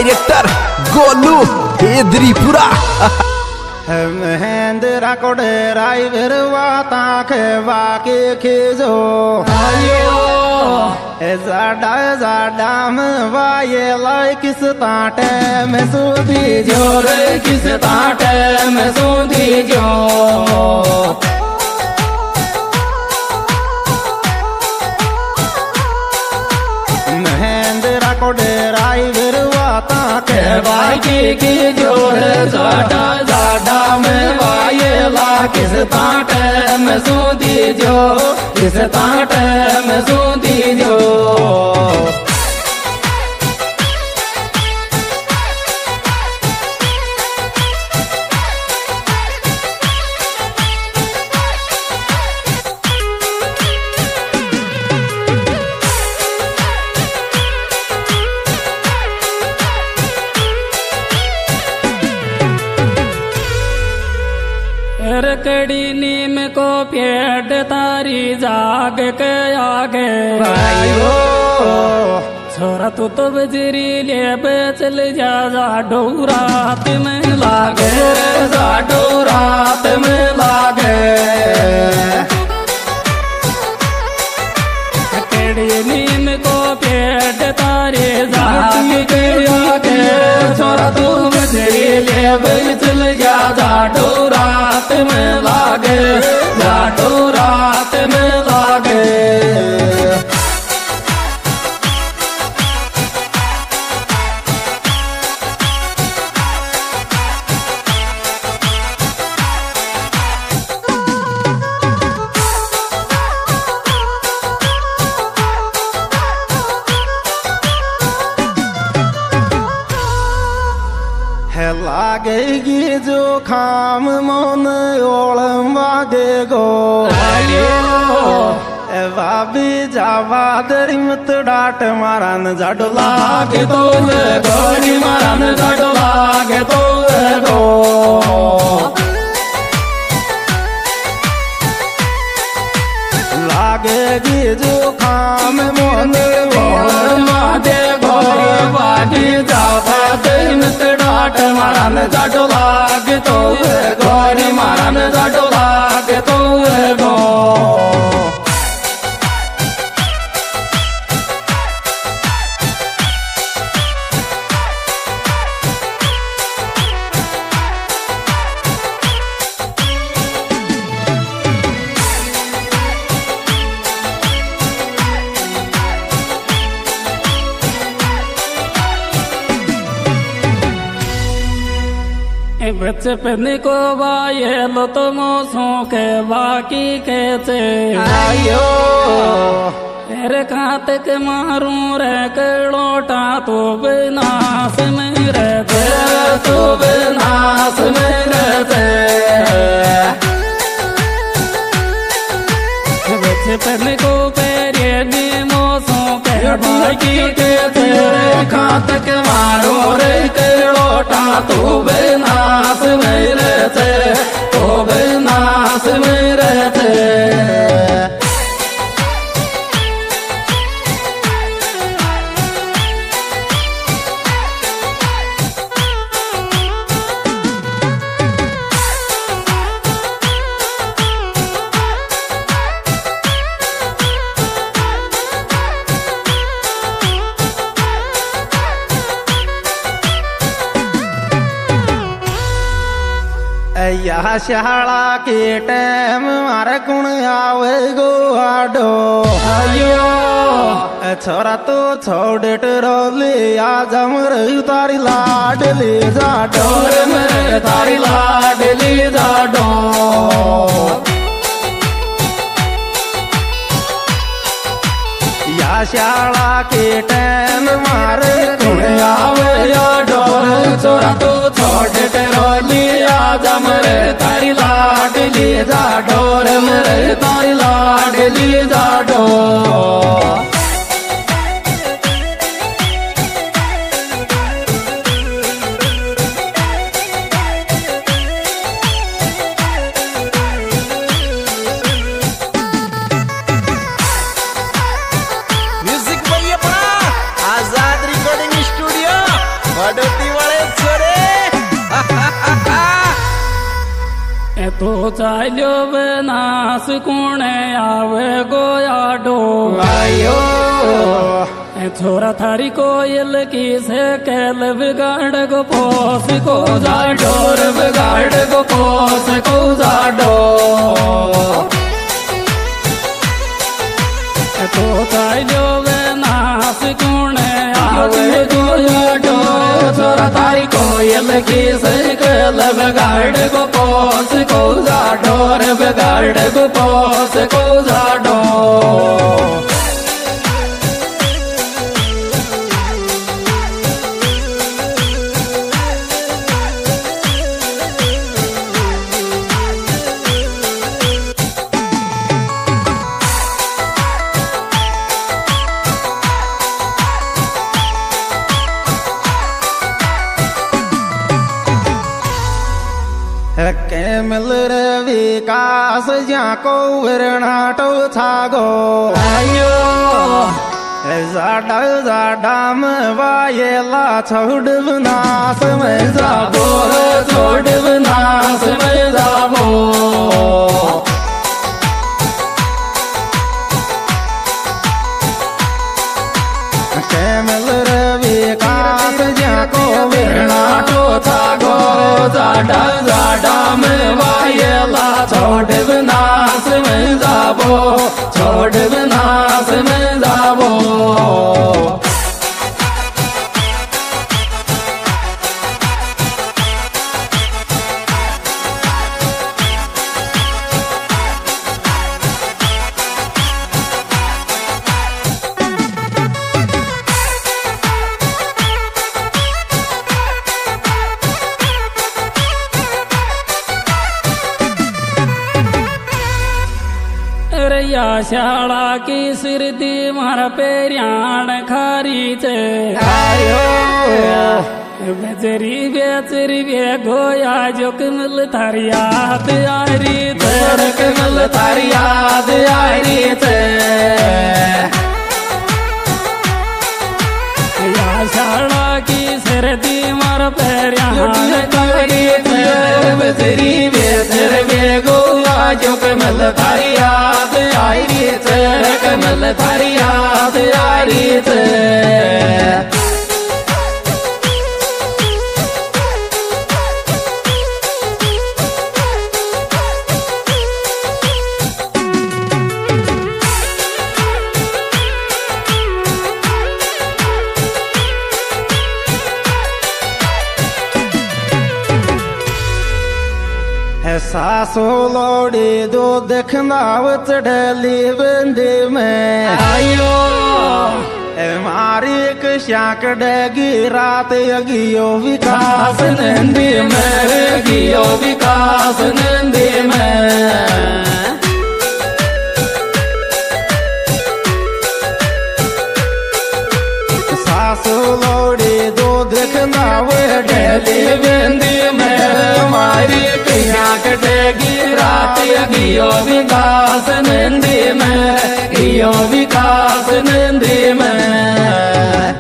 Director Golu हेदरीपुरा। Mahindra को डेराई बिरवा ताखे वाके खींचो आयो जाडा में वाये लाई किस ताटे में सूदी जो रे किस ताटे में सूदी जो महेंद्रा को डेराई बिरवा ताखे वाके खींचो जाडा में वाये ला किस ताटे में सूदी जो किस ताटे में सूदी जो कड़ी नीम को पेड़ तारी जाग के आगे आयो छोरा तो बजरी ले चल जा रात में लागे रात में लागे कड़ी नीम को पेड़ तारी जाग के आगे छोरा तू बजरी ले चल जा रात में लागे रात में लागे लागेगी जो खाम मन ओलम वागे गो बाबी जावा दरी मत डाट मारन जाडो लागे तो गोरी मारन जाडो लागे तो गो लागेगी जो खाम मन ओलम वागे गो बाबी जावा दरी मत डाट मारन जाडो लागे तो गोरी मारन जाडो लागे तो गो बचपन को वाये लो तो मोसों के बाकी कैसे आयो तेरे खाते के मारूं रे कलोटा तो बेनास में रहते तू बेनास में रहते बचपन को पेरे भी मोसों के बाकी तेरे खाते के मारूं रे कलोटा तू बेनास में रहते तो बेनास में रहते या शाला के टाइम मारे कुण आवे गो आडो आयो छोरा तो छोड़े रोले आ जमर तारी लाड ले जा डोर मेरे तारी लाड ले जा डो या शाला के टाइम मारे कुण आवे या डोर छोरा तो छोड़े रोले मरे तारी लाड ली जा डोर मरे तारी लाड ली जा डोर म्यूजिक भैया आजाद रिकॉर्डिंग स्टूडियो तो चाल्यो बनास कुणे आवे गोयाडो आयो छोरा थारी कोयल की से कैल बिगाड़ गो पोस को जा डोर बिगाड़ गो पोस को जा डो तो चाल्यो बनास कुणे आवे गोयाडो छोरा थारी कोयल की से कैल बिगाड़ गो पोस को जा डोर बिगाड़ गो पोस को जा डो के मिल रे विकास जाको विरणाटो छागो आयो जाडा जाडा में वायेला छोड़ विनाश में जाबो छोड़ विनाश में जाबो के मिल रे विकास जाको विरणाटो छागो जाडा जाडा में वायेला छोड़ विनाश में जाबो छोड़ विनाश में जाबो रैया शाला की सिरदी मार पेरियाण खारी चे आयो बेचरी बे गोया जो कमल थारी याद आरी तेर कमल थारी याद आरी चे या शाला की सिरदी मार पेरियाण खारी चे बेचरी बे गोया जो कमल थारी याद आरी चे कमल थारी याद आरी चे सासो लोड़ी दो देखनाव चढ़ली बंदी में आयो मारी एक शाक डेगी रात यगियो विकास नंदी में गियो विकास नंदी में सासो लोड़ी दो देखनाव डेली बंदी में मारी कटेगी रात गियो विकास नंदी में गियो विकास नंदी में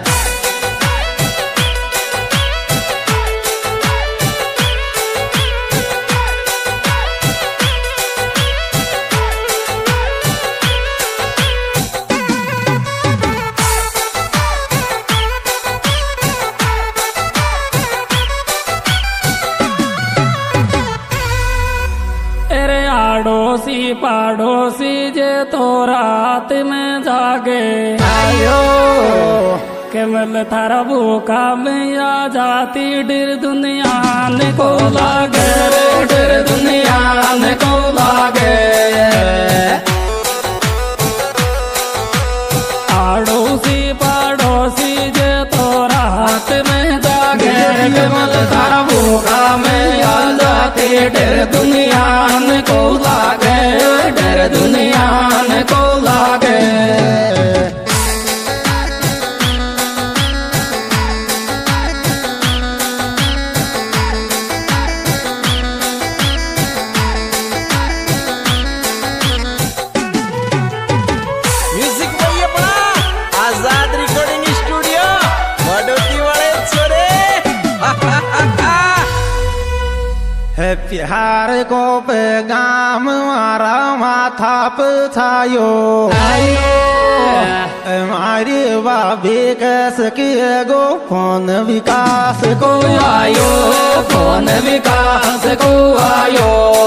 पड़ोसी जे तो रात में जागे आयो केवल थारा भूखा में आ जाती डर दुनिया ने को लागे डर दुनिया ने को लागे आड़ोसी पड़ोसी जे तो रात में जागे केवल थारा भूखा में आ जाती डर दुनिया ने को लागे डर दुनिया ने को लागे म्युझिक भाई अपना आजाद रिकॉर्डिंग स्टुडिओ वडोती वाले छोरे है प्यार को पैगाम मारा माथा पे छायो हमारी भाभी कैस किए गो फोन विकास को आयो फोन विकास को आयो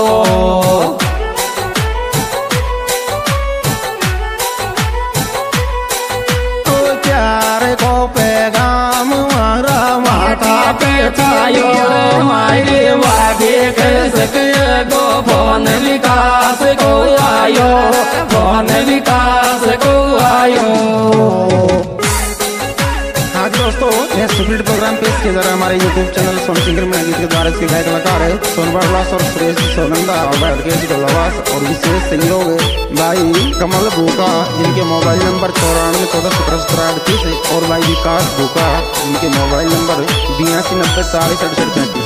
प्यार को पैगाम मारा माथा पे छायो हमारी भाभी कैस किए गो फोन विकास को आयो फोन विकास को आयो। हाँ जी दोस्तों, यह सुपीट प्रोग्राम पेश किया जा रहा है हमारे यूट्यूब चैनल सोन सिंगर में गीत के द्वारा इसके गायक कलाकार है सोनभद्र व्यास और सुरेश सोनंदा और भाई अड़केश ढोलावास और विशेष सहयोग है भाई कमल भूका जिनके मोबाइल नंबर 94141738 और भाई विकास भूका जिनके मोबाइल नंबर 8290406835।